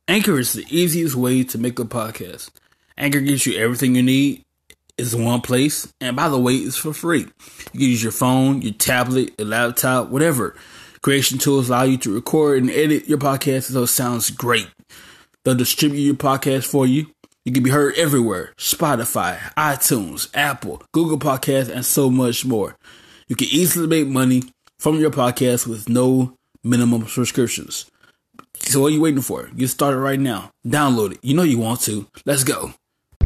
Anchor is the easiest way to make a podcast. Anchor gives you everything you need. It's in one place. And by the way, it's for free. You can use your phone, your tablet, your laptop, whatever. Creation tools allow you to record and edit your podcast so it sounds great. They'll distribute your podcast for you. You can be heard everywhere. Spotify, iTunes, Apple, Google Podcasts, and so much more. You can easily make money from your podcast with no minimum subscriptions. So what are you waiting for? Get started right now. Download it. You know you want to. Let's go.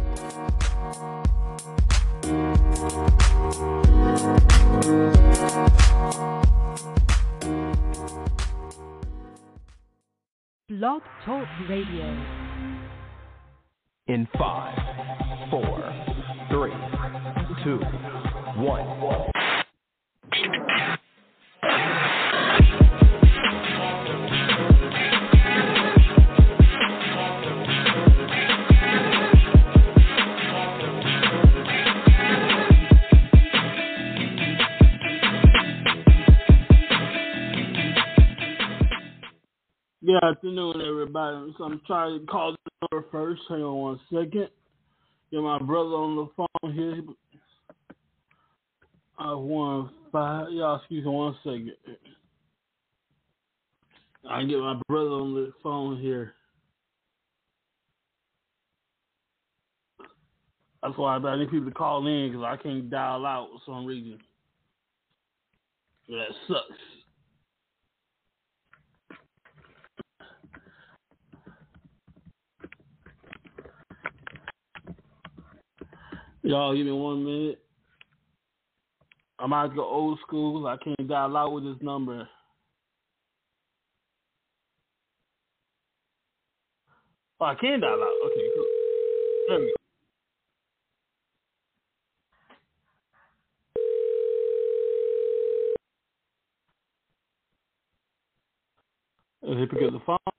Blog Talk Radio. In 5, 4, 3, 2, 1. Good afternoon, everybody. So I'm trying to call the number first. Hang on one second. Get my brother on the phone here. 15. Y'all, excuse me one second. I can get my brother on the phone here. That's why I need people to call in because I can't dial out for some reason. That sucks. Y'all, give me 1 minute. I'm about to go old school. I can't dial out with this number. Oh, I can dial out. Okay, cool. There we go. He pick up the phone.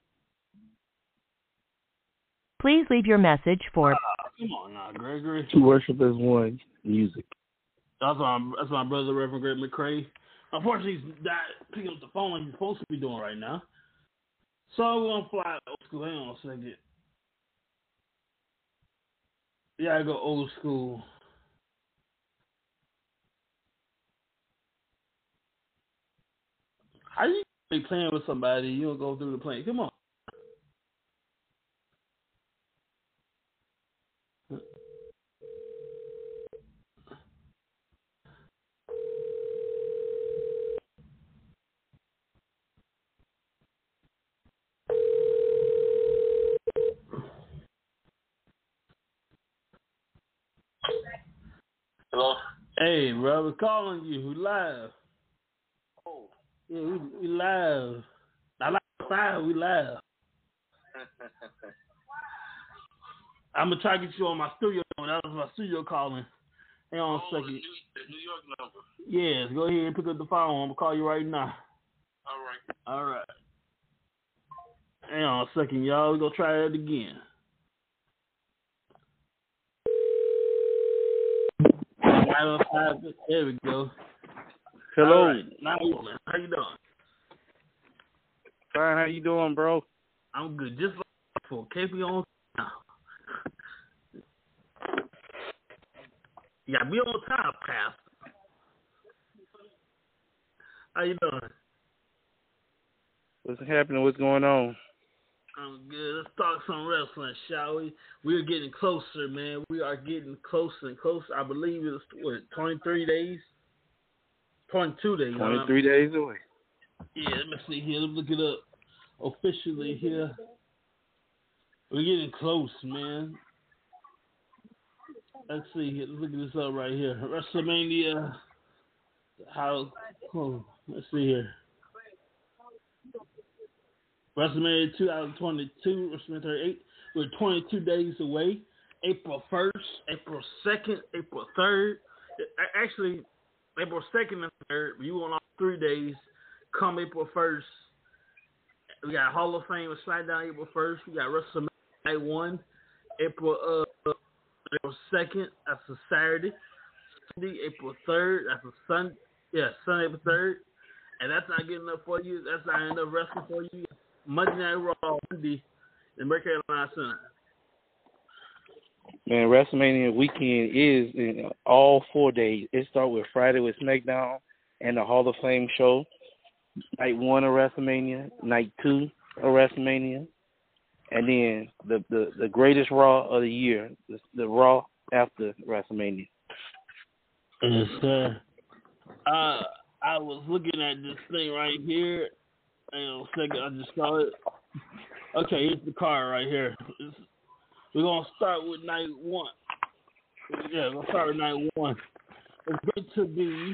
Please leave your message for. Come on now, Gregory. To worship as one, music. That's my brother, Reverend Greg McCrae. Unfortunately, he's not picking up the phone like he's supposed to be doing right now. So we're gonna fly old school. Hang on a second. Yeah, I go old school. How you be playing with somebody? You don't go through the plane. Come on. Hello? Hey, bro, we're calling you. We live. Oh. Yeah, we live. I like 5. We live. I'm gonna try to get you on my studio. That was my studio calling. Hang on a second. The New York number. Yes, go ahead and pick up the phone. I'm gonna call you right now. All right. Hang on a second, y'all. We're gonna try it again. There we go. Hello. Right. Now, how you doing? Fine, how you doing, bro? I'm good. Just like before. Keep me on now. You gotta be on time, Pastor. How you doing? What's happening? What's going on? I'm good. Let's talk some wrestling, shall we? We're getting closer, man. We are getting closer and closer. I believe it's, 23 days? 22 days. 23 days away. Yeah, let me see here. Let me look it up officially here. We're getting close, man. Let's see here. Let's look at this up right here. WrestleMania. Let's see here. WrestleMania 2022, WrestleMania 38. We're 22 days away. April 1st, April 2nd, April 3rd. Actually, April 2nd and 3rd. You want all 3 days. Come April 1st. We got Hall of Fame with SmackDown April 1st. We got WrestleMania Night 1, April 2nd. That's a Saturday. Sunday, April 3rd. That's a Sunday. Yeah, Sunday, April 3rd. And that's not good enough for you. That's not enough wrestling for you. Monday Night Raw Monday in North Carolina Center. Man, WrestleMania weekend is in all 4 days. It starts with Friday with SmackDown and the Hall of Fame show. Night 1 of WrestleMania, night 2 of WrestleMania, and then the greatest Raw of the year, the Raw after WrestleMania. Yes, sir. I was looking at this thing right here. Hang on a second, I just saw it. Okay, here's the card right here. We're going to start with night 1. Yeah, we're going to start with night 1. It's going to be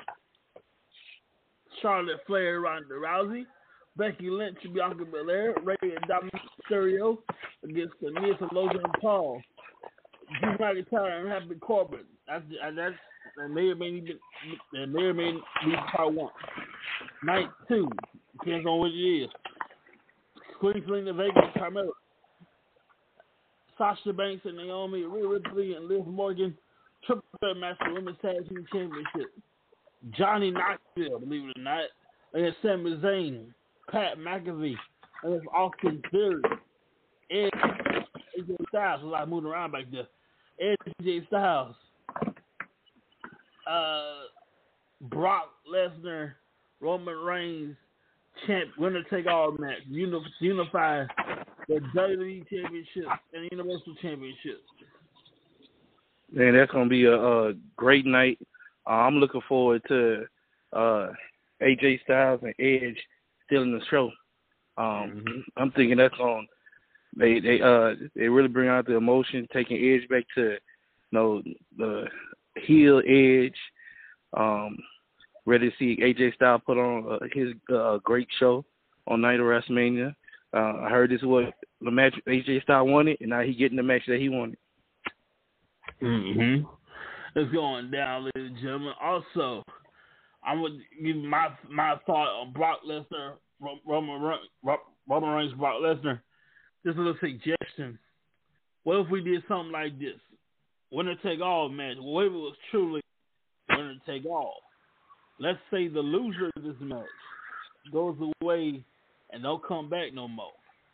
Charlotte Flair, Ronda Rousey, Becky Lynch, Bianca Belair, Rey and Dominic Mysterio against the Miz and Logan Paul, Drew McIntyre and Happy Corbin. That may or may be part 1. Night 2, depends on what it is. Queen Selena Vega and Carmella, Sasha Banks and Naomi, Rhea Ripley and Liv Morgan, triple threat match for Women's Tag Team Championship. Johnny Knoxville, believe it or not, against Sami Zayn, Pat McAfee, against Austin Theory, Edge, AJ Styles, a lot moving around back there. Edge, AJ Styles, Brock Lesnar, Roman Reigns, winner take all match, unify the WWE Championship and the Universal Championship. Man, that's gonna be a great night. I'm looking forward to AJ Styles and Edge stealing the show. I'm thinking that's on. They really bring out the emotion, taking Edge back to the heel Edge. Ready to see AJ Styles put on his great show on night of WrestleMania. I heard this was the match AJ Styles wanted, and now he's getting the match that he wanted. It's going down, ladies and gentlemen. Also, I'm going to give my thought on Brock Lesnar, Roman Reigns, Brock Lesnar. Just a little suggestion. What if we did something like this? Winner take all match. What if it was truly winner take all? Let's say the loser of this match goes away and don't come back no more.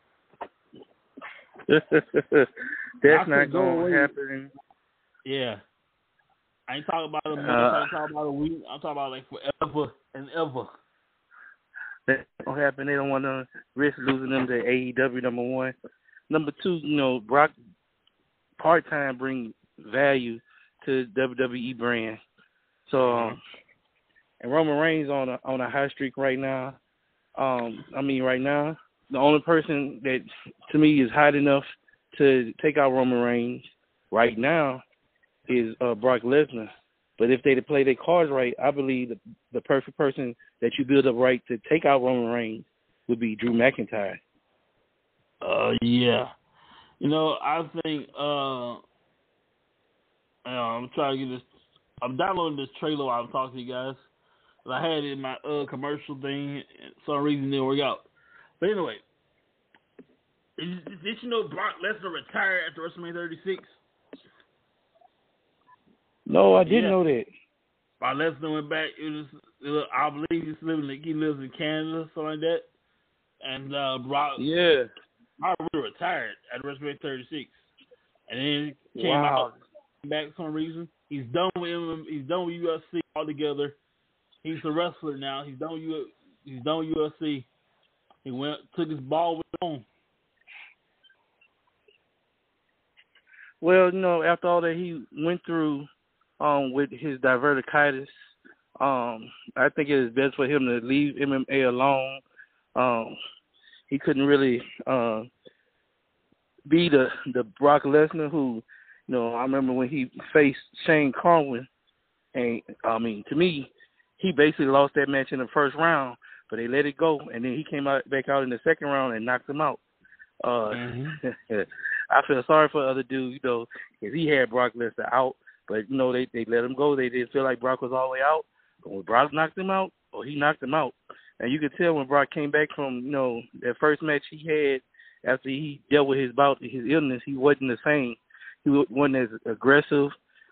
That's not going to happen. Yeah. I ain't talking about a month, I ain't talking about a week. I'm talking about like forever and ever. That don't happen. They don't want to risk losing them to AEW, number 1. Number 2, Brock part-time bring value to WWE brand. So, and Roman Reigns on a high streak right now. Right now, the only person that, to me, is hot enough to take out Roman Reigns right now is Brock Lesnar. But if they play their cards right, I believe the perfect person that you build up right to take out Roman Reigns would be Drew McIntyre. Yeah. I think I'm trying to get this. I'm downloading this trailer while I'm talking to you guys. I had it in my commercial thing. For some reason, it didn't work out. But anyway, did you know Brock Lesnar retired after WrestleMania 36? No, I didn't know that. Brock Lesnar went back. I believe he lives in Canada, something like that. And Brock really retired at WrestleMania 36, and then came out back for some reason. He's done with MMA. He's done with UFC altogether. He's a wrestler now. He's done with UFC. He took his ball with him. Well, after all that he went through with his diverticulitis, I think it is best for him to leave MMA alone. He couldn't really be the Brock Lesnar who, I remember when he faced Shane Carwin, and to me, he basically lost that match in the first round, but they let it go, and then he came back out in the second round and knocked him out. I feel sorry for the other dude, because he had Brock Lesnar out, but they let him go. They didn't feel like Brock was all the way out. But when Brock knocked him out, he knocked him out. And you could tell when Brock came back from, that first match he had after he dealt with his illness, he wasn't the same. He wasn't as aggressive.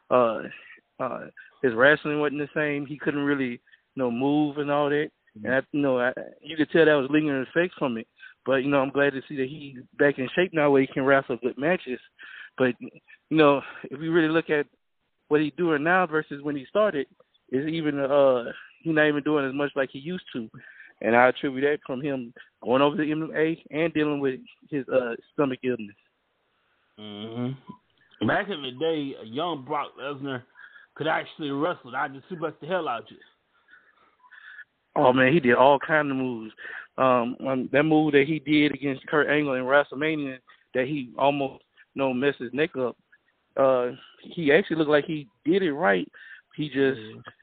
His wrestling wasn't the same. He couldn't really, move and all that. And you could tell that was lingering effects from it. But, I'm glad to see that he's back in shape now where he can wrestle good matches. But, if we really look at what he's doing now versus when he started, is even he's not even doing as much like he used to. And I attribute that from him going over to MMA and dealing with his stomach illness. Mm-hmm. Back in the day, a young Brock Lesnar could actually wrestle. I just suplex the hell out of you. Oh, man, he did all kinds of moves. That move that he did against Kurt Angle in WrestleMania that he almost, messed his neck up, he actually looked like he did it right. He just,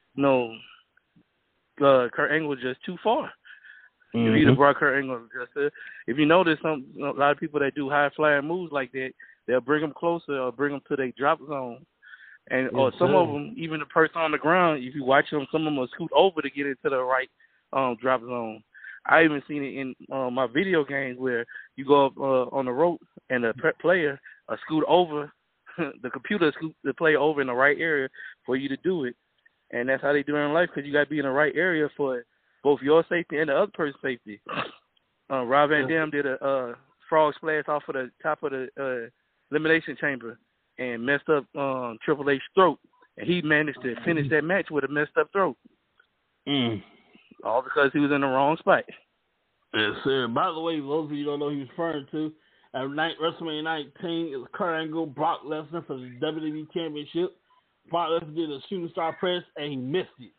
Kurt Angle was just too far. Mm-hmm. If he'd have brought Kurt Angle, if you notice, a lot of people that do high-flying moves like that, they'll bring them closer or bring them to their drop zone. And or some of them, even the person on the ground, if you watch them, some of them will scoot over to get into the right drop zone. I even seen it in my video games where you go up on the rope and the player scoot over, the computer scoot the player over in the right area for you to do it. And that's how they do it in life, because you got to be in the right area for both your safety and the other person's safety. Rob Van Dam did a frog splash off of the top of the elimination chamber and messed up Triple H's throat. And he managed to finish that match with a messed up throat. All because he was in the wrong spot. Yes, sir. By the way, those of you who don't know who he's referring to, at WrestleMania 19, it was Kurt Angle, Brock Lesnar for the WWE Championship. Brock Lesnar did a shooting star press, and he missed it.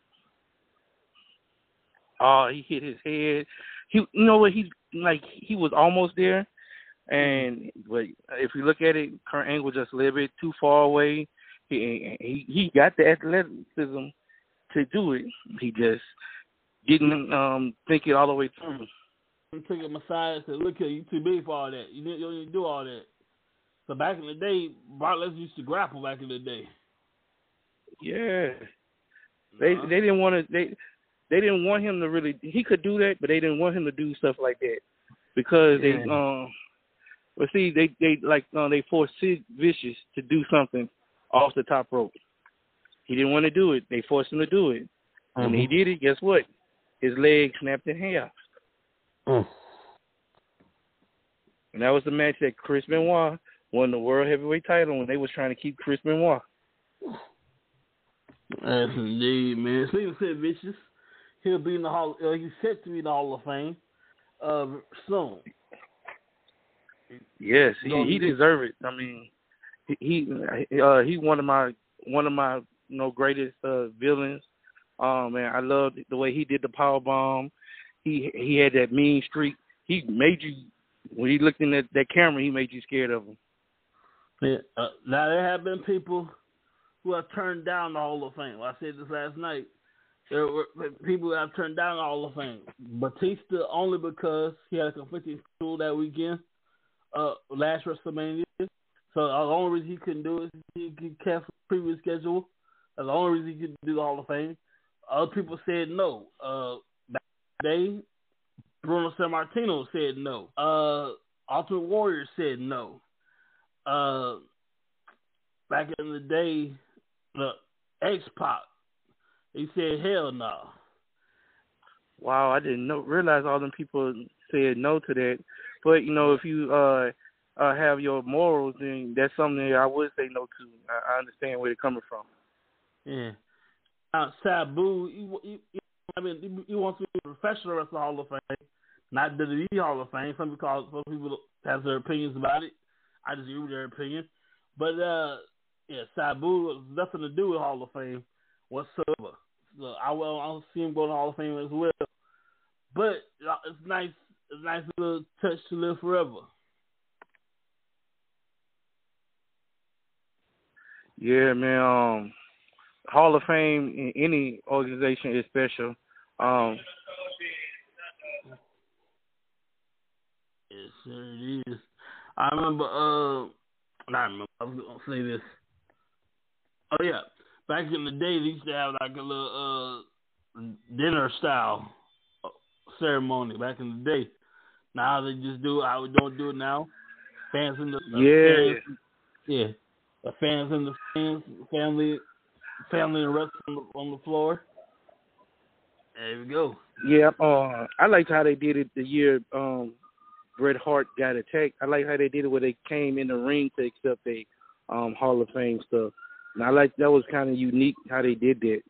Oh, he hit his head. He was almost there. But if you look at it, Kurt Angle just a little bit too far away. He got the athleticism to do it. He just didn't think it all the way through. He took him aside and said, "Look here, you too big for all that. You don't need to do all that." So back in the day, Brock Lesnar used to grapple back in the day. Yeah, they didn't want to. They didn't want him to really. He could do that, but they didn't want him to do stuff like that because they forced Sid Vicious to do something off the top rope. He didn't want to do it. They forced him to do it. When he did it, guess what? His leg snapped in half. And that was the match that Chris Benoit won the World Heavyweight title when they was trying to keep Chris Benoit. Yes, indeed, man. Speaking of Sid Vicious, he'll be in the Hall. He's set to be in the Hall of Fame soon. Yes, he deserves it. I mean, he one of my greatest villains. Man, I loved the way he did the power bomb. He had that mean streak. He made you, when he looked in that camera, he made you scared of him. Yeah. Now there have been people who have turned down the Hall of Fame. Well, I said this last night. There were people who have turned down the Hall of Fame. Batista only because he had a conflicting schedule that weekend, last WrestleMania. So the only reason he couldn't do it is he canceled the previous schedule. That's the only reason he couldn't do the Hall of Fame. Other people said no. Back in the day, Bruno Sammartino said no. Ultimate Warrior said no. Back in the day, the X-Pac, he said hell no. Wow, I didn't realize all them people said no to that. But, if you have your morals, then that's something that I would say no to. I understand where they're coming from. Yeah. Now, Sabu, he wants to be a professional wrestler Hall of Fame, not WWE Hall of Fame. Some people have their opinions about it. I just agree with their opinion. But, Sabu has nothing to do with Hall of Fame whatsoever. So I'll see him go to Hall of Fame as well. But it's nice little touch to live forever. Yeah, man. Hall of Fame in any organization is special. Yes, sir, it is. I remember, I was going to say this. Oh, yeah. Back in the day, they used to have like a little dinner style ceremony back in the day. Now they just do it how we don't do it now. Fans in the the fans and the family and rest on the floor. There we go. Yeah, I liked how they did it the year Bret Hart got attacked. I like how they did it where they came in the ring to accept a Hall of Fame stuff. And I like that was kind of unique how they did that.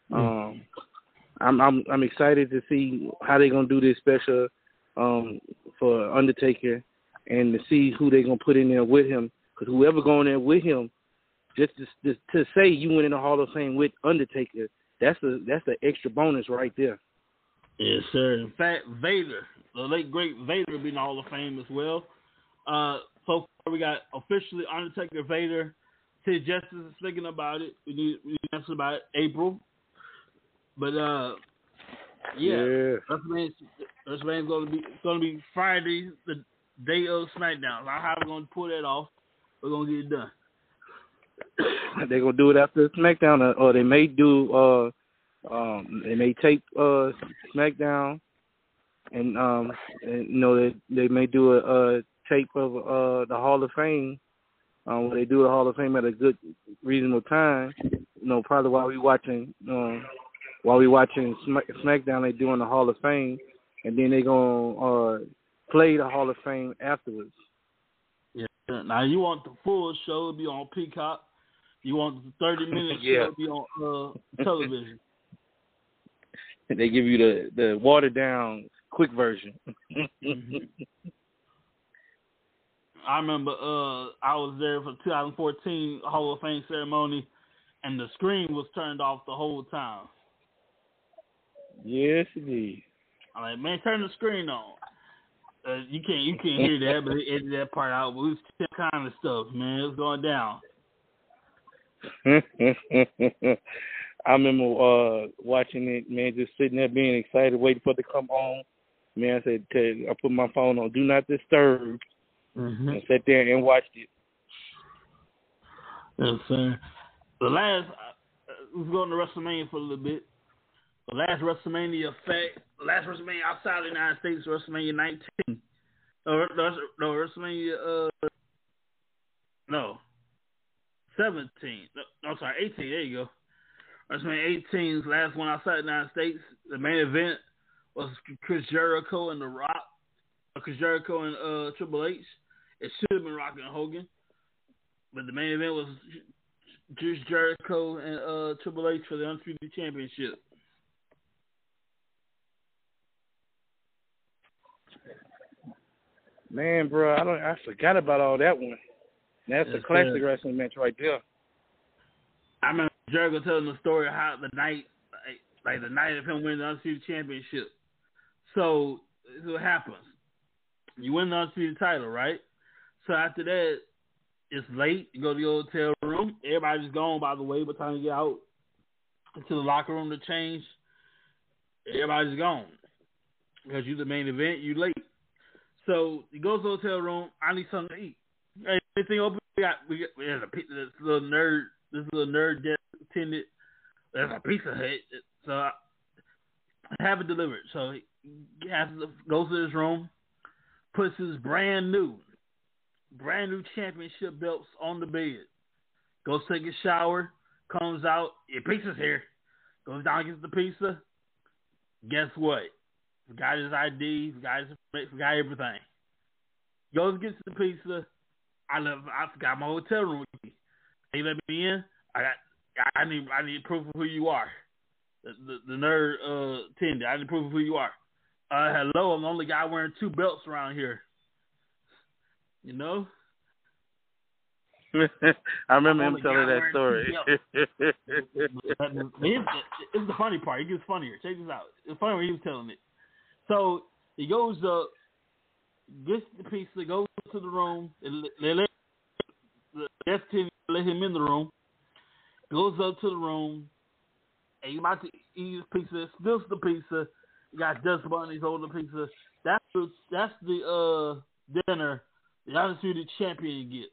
I'm excited to see how they're gonna do this special for Undertaker and to see who they're gonna put in there with him. Because whoever going there with him, just to say you went in the Hall of Fame with Undertaker, that's an extra bonus right there. Yes, sir. In fact, Vader, the late great Vader, will be in the Hall of Fame as well. So far, we got officially Undertaker, Vader. Sid Justice is thinking about it. We need to answer about it, April. But WrestleMania's going to be Friday, the day of SmackDown. How are we going to pull that off? We're going to get it done. They're going to do it after SmackDown, or they may do. They may tape SmackDown, and they may do a tape of the Hall of Fame. Where they do the Hall of Fame at a good, reasonable time. Probably while we watching SmackDown, they doing the Hall of Fame, and then they gonna play the Hall of Fame afterwards. Yeah. Now you want the full show to be on Peacock. You want the 30-minute show to be on television. They give you the watered down quick version. I remember I was there for 2014 Hall of Fame ceremony, and the screen was turned off the whole time. Yes, indeed. I'm like, man, turn the screen on. You can't hear that, but they edited that part out. But it was that kind of stuff, man. It was going down. I remember watching it, man, just sitting there being excited, waiting for it to come on. Man, I put my phone on Do Not Disturb and sat there and watched it. Yes, sir. Let's go into WrestleMania for a little bit. The last WrestleMania outside of the United States, WrestleMania 19. WrestleMania 17. No, sorry, 18. There you go. WrestleMania 18's last one outside the United States. The main event was Chris Jericho and The Rock. Chris Jericho and Triple H. It should have been Rock and Hogan, but the main event was Chris Jericho and Triple H for the Undisputed Championship. Man, bro, I forgot about all that one. That's a classic wrestling match right there. I remember Jericho telling the story of how the night of him winning the Undisputed Championship. So this is what happens. You win the Undisputed title, right? So after that, it's late. You go to your hotel room. Everybody's gone, by the way, by the time you get out into the locker room to change. Everybody's gone. Because you're the main event, you late. So you go to the hotel room. I need something to eat. Hey, anything open? We got this little nerd that attended. There's a Pizza Hut. So I have it delivered. So he goes to his room, puts his brand new championship belts on the bed. Goes take a shower, comes out, your pizza's here. Goes down, gets the pizza. Guess what? Forgot his ID, forgot everything. Goes, gets the pizza. I forgot my hotel room with me. They let me in. I need proof of who you are. The nerd attendant. I need proof of who you are. Hello, I'm the only guy wearing 2 belts around here. You know? I remember him telling that story. It's the funny part. It gets funnier. Check this out. It's funny when he was telling it. So he goes up, gets the pizza, goes to the room. They let him in the room. Goes up to the room. And he's about to eat his pizza. Spills the pizza. He got dust on his holding the pizza. That's the dinner the Undisputed Champion gets.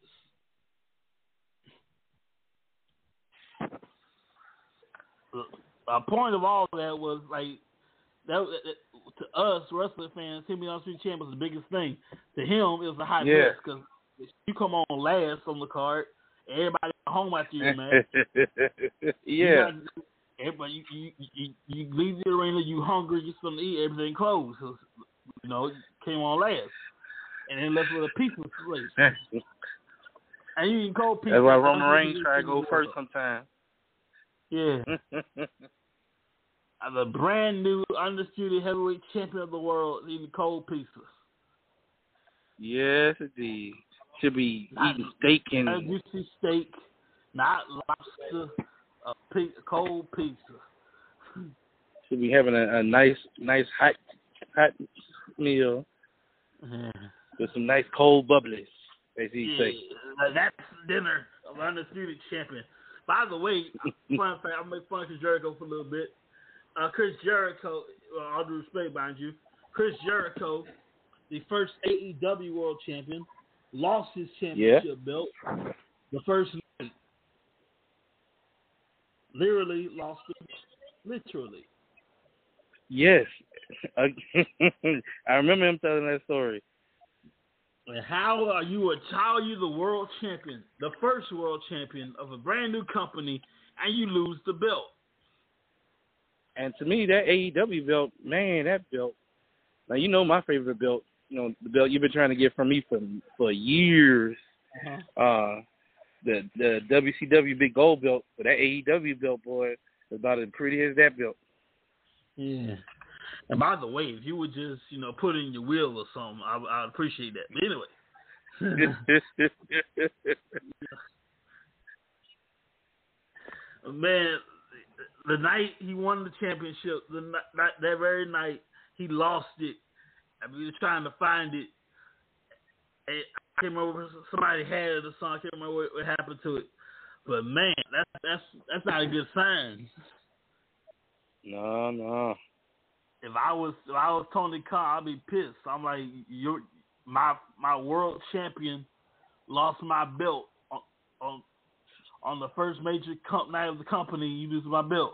A point of all that was like that to us wrestling fans, him being Undisputed Champion was the biggest thing. To him, it was a high risk because you come on last on the card, everybody home after you, man. Yeah. Everybody, you leave the arena, you hungry, you something to eat, everything closed. So, you came on last. and then left with a pizza place. And you can cold pizza. That's why Roman Reigns try to go first sometimes. Yeah. The brand new undisputed heavyweight champion of the world eating cold pizzas. Yes, indeed. Should be eating steak and juicy steak, not lobster. Cold pizza. Should be having a nice hot meal with some nice cold bubblies, as he say. That's dinner of undisputed champion. By the way, fun fact, I'll make fun of Chris Jericho for a little bit. Chris Jericho, all due respect, mind you, Chris Jericho, the first AEW World Champion, lost his championship belt the first night. Literally lost it. Literally. Yes. I remember him telling that story. And how are you the world champion, the first world champion of a brand new company, and you lose the belt? And to me, that AEW belt, man, that belt. Now, you know my favorite belt. You know, the belt you've been trying to get from me for years. The WCW big gold belt, but that AEW belt, boy, is about as pretty as that belt. Yeah. And by the way, if you would just, put in your wheel or something, I'd appreciate that. But anyway. Man, the night he won the championship, that very night, he lost it. I mean, he was trying to find it. And I can't remember, somebody had it or something. I can't remember what happened to it. But man, that's not a good sign. No. If I was Tony Khan, I'd be pissed. I'm like, my world champion lost my belt on the first major night of the company. You lose my belt.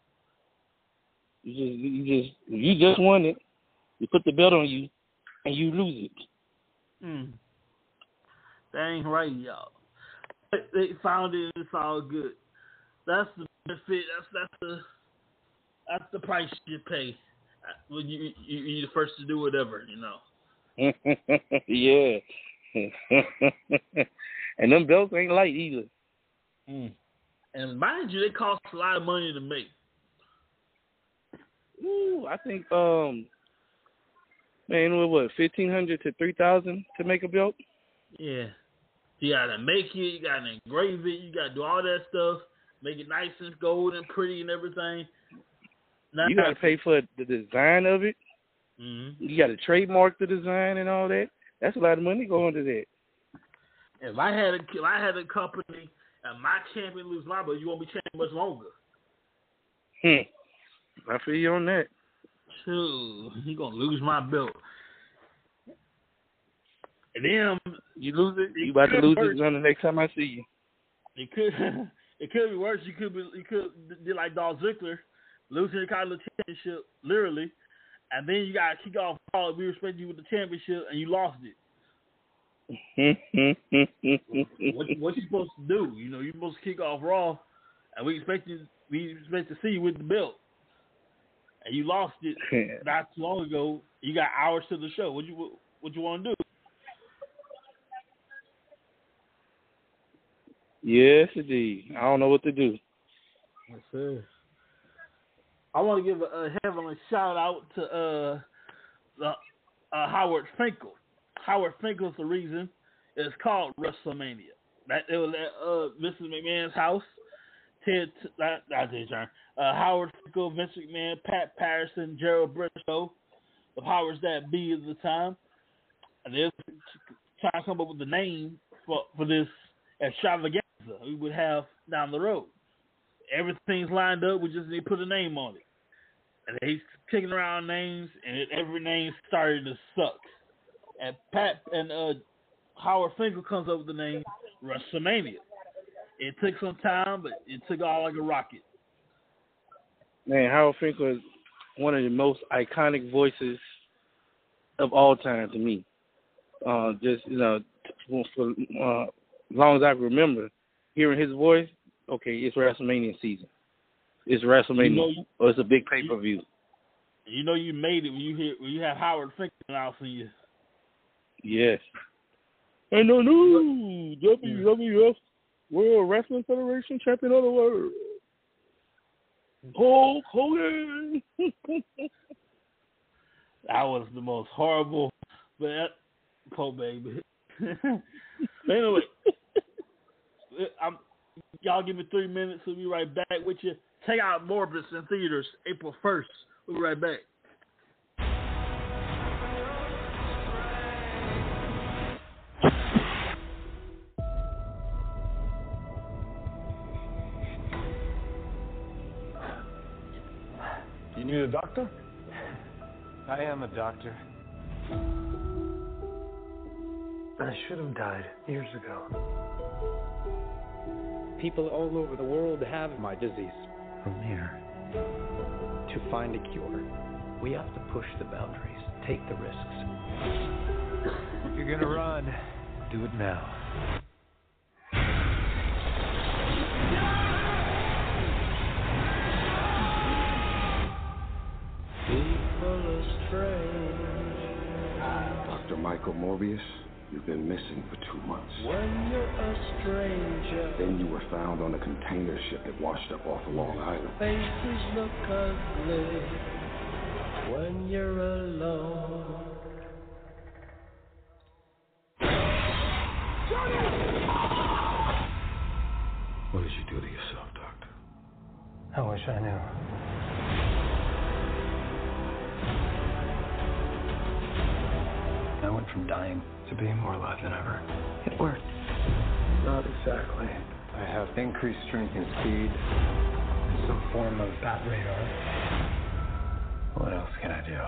You just won it. You put the belt on you, and you lose it. That ain't right, y'all. They found it, and it's all good. That's the benefit. That's the price you pay when you're the first to do whatever, Yeah. And them belts ain't light either. And mind you, they cost a lot of money to make. Ooh, I think man, what, $1,500 to $3,000 to make a belt? Yeah. You gotta make it, you gotta engrave it, you gotta do all that stuff, make it nice and gold and pretty and everything. Now, you gotta pay for the design of it. You gotta trademark the design and all that. That's a lot of money going to that. If I had a company and my champion lose my belt, you won't be champion much longer. I feel you on that. Sure, you gonna lose my belt. And then you lose it. You about to lose it on the next time I see you. It could be worse. You could do like Dolph Ziggler, losing the Continental Championship, literally, and then you got to kick off Raw. We respect you with the championship, and you lost it. What you supposed to do? You're supposed to kick off Raw, and we expect to see you with the belt, and you lost it not too long ago. You got hours to the show. What you want to do? Yes, indeed. I don't know what to do. Yes, sir. I want to give a heavenly shout out to Howard Finkel. Howard Finkel's the reason it's called WrestleMania. It was at Mrs. McMahon's house. Howard Finkel, Vince McMahon, Pat Patterson, Gerald Briscoe, the powers that be at the time, and they're trying to come up with the name for this extravaganza we would have down the road. Everything's lined up. We just need to put a name on it. And he's kicking around names, and every name started to suck. And Howard Finkel comes up with the name WrestleMania. It took some time, but it took all like a rocket. Man, Howard Finkel is one of the most iconic voices of all time to me. Just, for as long as I can remember, hearing his voice, okay, it's WrestleMania season. It's WrestleMania, or it's a big pay-per-view. You made it when you have Howard Finkel announcing you. Yes. And the new WWF World Wrestling Federation Champion of the World, Hulk Hogan. That was the most horrible, but poor baby. Anyway, y'all give me 3 minutes. We'll be right back with you. Check out Morbius in theaters April 1st. We'll be right back. You need a doctor? I am a doctor. I should have died years ago. People all over the world have my disease. I'm here to find a cure. We have to push the boundaries, take the risks. If you're gonna run, do it now. Dr. Michael Morbius, you've been missing for 2 months. When you're a stranger, Then you were found on a container ship that washed up off of Long Island. faces look ugly. When you're alone. What did you do to yourself, Doctor? I wish I knew. I went from dying to being more alive than ever. It worked. Not exactly. I have increased strength and speed, and some form of bat radar. What else can I do?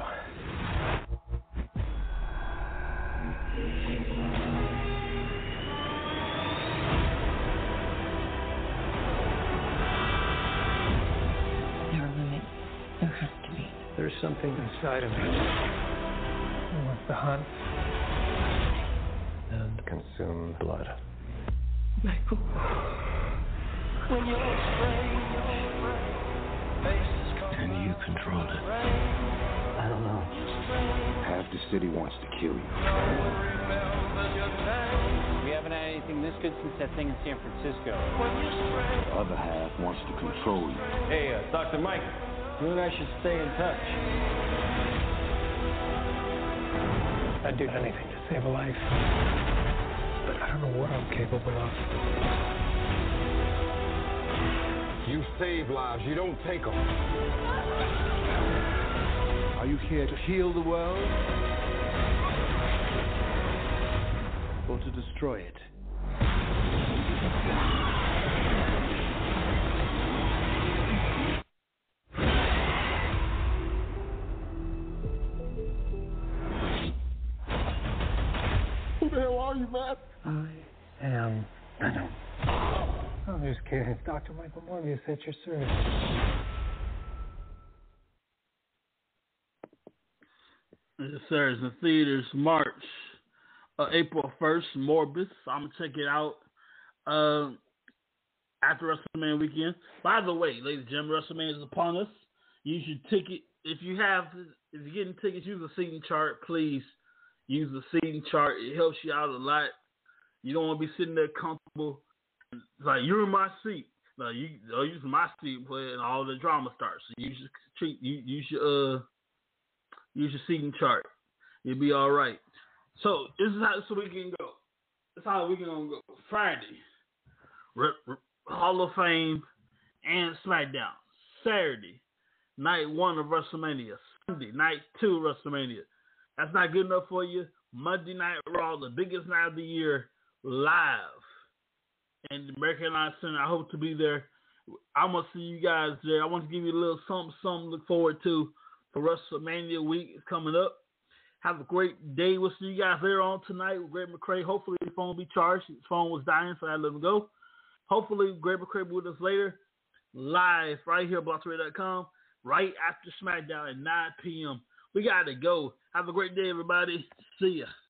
There are limits. There has to be. There's something inside of me. It wants to hunt and consume blood. Michael. When you're And you controlled it. I don't know. Half the city wants to kill you. We haven't had anything this good since that thing in San Francisco. The other half wants to control you. Hey, Dr. Mike, you and I should stay in touch. I'd do anything to save a life. But I don't know what I'm capable of. You save lives, you don't take them. Are you here to heal the world? Or to destroy it? Who the hell are you, Matt? I am Venom. I'm just kidding. It's Dr. Michael Morbius at your service. Yes, sir. It's in theaters March, April 1st. Morbius. I'm gonna check it out after WrestleMania weekend. By the way, ladies and gentlemen, WrestleMania is upon us. Use your ticket if you're getting tickets. Use the seating chart, please. Use the seating chart. It helps you out a lot. You don't want to be sitting there comfortable. Like, you're in my seat. No, you use my seat play and all the drama starts. So use your seating chart. You'll be all right. So this is how the weekend go. This is how the weekend gonna go. Friday, Hall of Fame and SmackDown. Saturday, night 1 of WrestleMania. Sunday, night 2 of WrestleMania. That's not good enough for you. Monday Night Raw, the biggest night of the year, live in the American Airlines Center. I hope to be there. I'm going to see you guys there. I want to give you a little something to look forward to for WrestleMania week. It's coming up. Have a great day. We'll see you guys later on tonight with Greg McCrae. Hopefully his phone will be charged. His phone was dying, so I let him go. Hopefully Greg McCrae will be with us later, live right here at BlogTalkRadio.com, right after SmackDown at 9 p.m. We got to go. Have a great day, everybody. See ya.